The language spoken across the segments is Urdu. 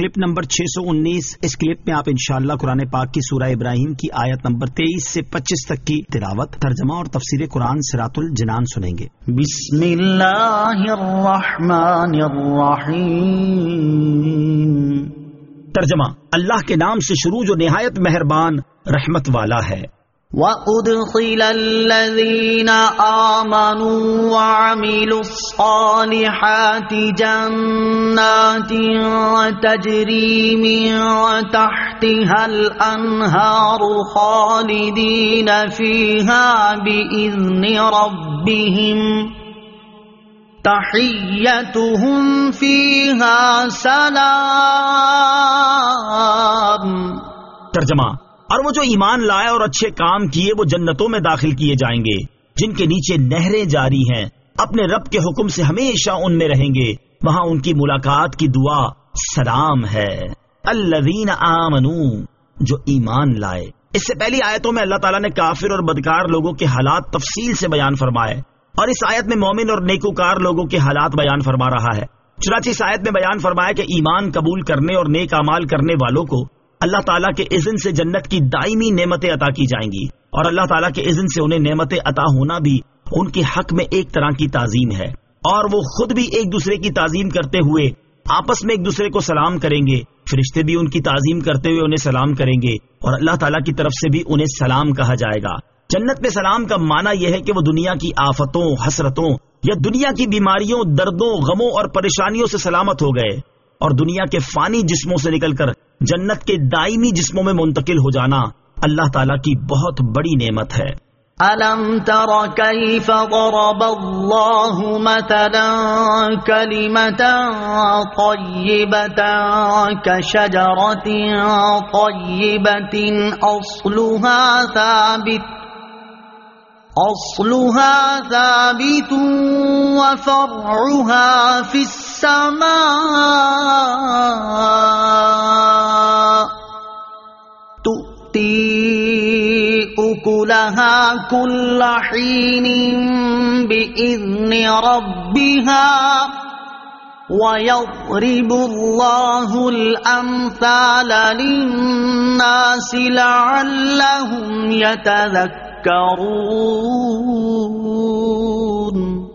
Clip number 619. اس کلپ میں آپ انشاءاللہ قرآن پاک کی سورہ ابراہیم کی آیت نمبر 23 سے 25 تک کی تلاوت، ترجمہ اور تفسیر قرآن صراط الجنان سنیں گے. بسم اللہ الرحمن الرحیم. ترجمہ: اللہ کے نام سے شروع جو نہایت مہربان رحمت والا ہے. وَأُدْخِلَ الَّذِينَ آمَنُوا وَعَمِلُوا الصَّالِحَاتِ جَنَّاتٍ تَجْرِي مِن تَحْتِهَا الْأَنْهَارُ خَالِدِينَ فِيهَا بِإِذْنِ رَبِّهِمْ تَحِيَّتُهُمْ فِيهَا سَلَامٌ. ترجمہ: اور وہ جو ایمان لائے اور اچھے کام کیے وہ جنتوں میں داخل کیے جائیں گے جن کے نیچے نہریں جاری ہیں، اپنے رب کے حکم سے ہمیشہ ان میں رہیں گے، وہاں ان کی ملاقات کی دعا سلام ہے. الذین آمنوا، جو ایمان لائے. اس سے پہلی آیتوں میں اللہ تعالیٰ نے کافر اور بدکار لوگوں کے حالات تفصیل سے بیان فرمائے، اور اس آیت میں مومن اور نیکوکار لوگوں کے حالات بیان فرما رہا ہے. چنانچہ اس آیت میں بیان فرمایا کہ ایمان قبول کرنے اور نیک اعمال کرنے والوں کو اللہ تعالیٰ کے اذن سے جنت کی دائمی نعمتیں عطا کی جائیں گی، اور اللہ تعالیٰ کے اذن سے انہیں نعمتیں عطا ہونا بھی ان کے حق میں ایک طرح کی تعظیم ہے، اور وہ خود بھی ایک دوسرے کی تعظیم کرتے ہوئے آپس میں ایک دوسرے کو سلام کریں گے. فرشتے بھی ان کی تعظیم کرتے ہوئے انہیں سلام کریں گے، اور اللہ تعالیٰ کی طرف سے بھی انہیں سلام کہا جائے گا. جنت میں سلام کا معنی یہ ہے کہ وہ دنیا کی آفتوں، حسرتوں یا دنیا کی بیماریوں، دردوں، غموں اور پریشانیوں سے سلامت ہو گئے، اور دنیا کے فانی جسموں سے نکل کر جنت کے دائمی جسموں میں منتقل ہو جانا اللہ تعالیٰ کی بہت بڑی نعمت ہے. أَلَمْ تَرَ كَيْفَ ضَرَبَ اللَّهُ مَثَلًا كَلِمَةً طَيِّبَةً كَشَجَرَةٍ طَيِّبَةٍ أَصْلُهَا ثَابِتٌ وَفَرْعُهَا فِي السَّمَاءِ تُؤْتِي أُكُلَهَا كُلَّ حِينٍ بِإِذْنِ رَبِّهَا وَيَضْرِبُ اللَّهُ الْأَمْثَالَ لِلنَّاسِ لَعَلَّهُمْ يَتَذَكَّرُونَ.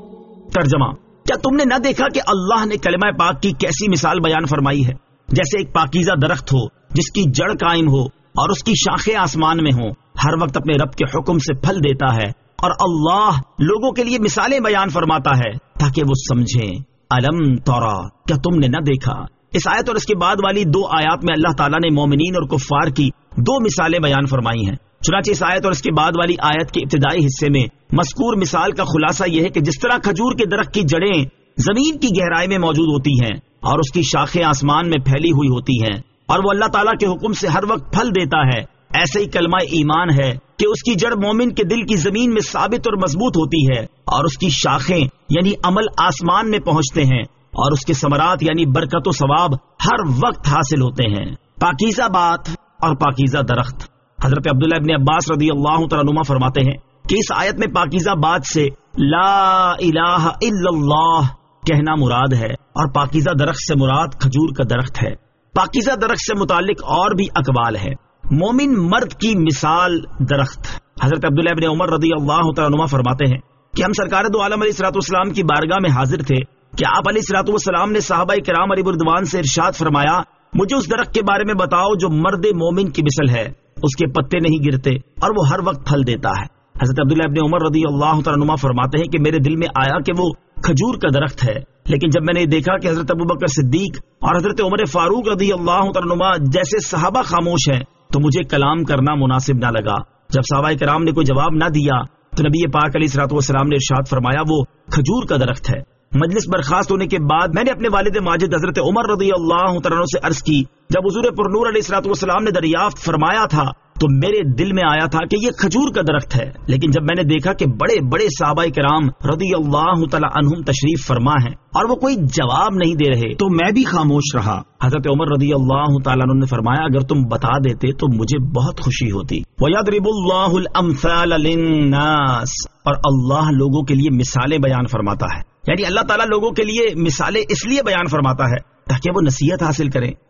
ترجمہ: کیا تم نے نہ دیکھا کہ اللہ نے کلمہ پاک کی کیسی مثال بیان فرمائی ہے؟ جیسے ایک پاکیزہ درخت ہو جس کی جڑ قائم ہو اور اس کی شاخیں آسمان میں ہوں، ہر وقت اپنے رب کے حکم سے پھل دیتا ہے، اور اللہ لوگوں کے لیے مثالیں بیان فرماتا ہے تاکہ وہ سمجھیں. الم ترى، کیا تم نے نہ دیکھا؟ اس آیت اور اس کے بعد والی دو آیات میں اللہ تعالیٰ نے مومنین اور کفار کی دو مثالیں بیان فرمائی ہیں. چنانچہ اس آیت اور اس کے بعد والی آیت کے ابتدائی حصے میں مذکور مثال کا خلاصہ یہ ہے کہ جس طرح کھجور کے درخت کی جڑیں زمین کی گہرائی میں موجود ہوتی ہیں اور اس کی شاخیں آسمان میں پھیلی ہوئی ہوتی ہیں، اور وہ اللہ تعالیٰ کے حکم سے ہر وقت پھل دیتا ہے، ایسے ہی کلمہ ایمان ہے کہ اس کی جڑ مومن کے دل کی زمین میں ثابت اور مضبوط ہوتی ہے، اور اس کی شاخیں یعنی عمل آسمان میں پہنچتے ہیں، اور اس کے ثمرات یعنی برکت و ثواب ہر وقت حاصل ہوتے ہیں. پاکیزہ بات اور پاکیزہ درخت. حضرت عبداللہ ابن عباس رضی اللہ تعالیٰ عنہما فرماتے ہیں کہ اس آیت میں پاکیزہ بات سے لا الہ الا اللہ کہنا مراد ہے، اور پاکیزہ درخت سے مراد کھجور کا درخت ہے. پاکیزہ درخت سے متعلق اور بھی اقوال ہے. مومن مرد کی مثال درخت. حضرت عبداللہ ابن عمر رضی اللہ تعالیٰ عنہما فرماتے ہیں کہ ہم سرکار دو عالم علیہ الصلوۃ والسلام کی بارگاہ میں حاضر تھے کہ آپ علیہ الصلوۃ والسلام نے صحابہ کرام علیہ رضوان سے ارشاد فرمایا، مجھے اس درخت کے بارے میں بتاؤ جو مرد مومن کی مثل ہے، اس کے پتے نہیں گرتے اور وہ ہر وقت پھل دیتا ہے. حضرت عبداللہ ابن عمر رضی اللہ تعالیٰ عنہما فرماتے ہیں کہ میرے دل میں آیا کہ وہ کھجور کا درخت ہے، لیکن جب میں نے دیکھا کہ حضرت ابوبکر صدیق اور حضرت عمر فاروق رضی اللہ تعالیٰ عنہما جیسے صحابہ خاموش ہیں تو مجھے کلام کرنا مناسب نہ لگا. جب صحابہ کرام نے کوئی جواب نہ دیا تو نبی پاک علیہ الصلوۃ والسلام نے ارشاد فرمایا وہ کھجور کا درخت ہے. مجلس برخاست ہونے کے بعد میں نے اپنے والد ماجد حضرت عمر رضی اللہ تعالیٰ عنہ سے عرض کی، جب حضور پرنور علیہ الصلوۃ والسلام نے دریافت فرمایا تھا تو میرے دل میں آیا تھا کہ یہ کھجور کا درخت ہے، لیکن جب میں نے دیکھا کہ بڑے بڑے صحابہ کرام رضی اللہ تعالی عنہم تشریف فرما ہیں اور وہ کوئی جواب نہیں دے رہے تو میں بھی خاموش رہا. حضرت عمر رضی اللہ تعالیٰ عنہ نے فرمایا اگر تم بتا دیتے تو مجھے بہت خوشی ہوتی. وَيَضْرِبُ اللَّهُ الْأَمْثَالَ لِلنَّاسِ، اور اللہ لوگوں کے لیے مثالیں بیان فرماتا ہے، یعنی اللہ تعالیٰ لوگوں کے لیے مثالیں اس لیے بیان فرماتا ہے تاکہ وہ نصیحت حاصل کریں.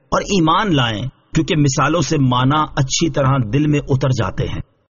اور ایمان لائیں، کیونکہ مثالوں سے معنی اچھی طرح دل میں اتر جاتے ہیں۔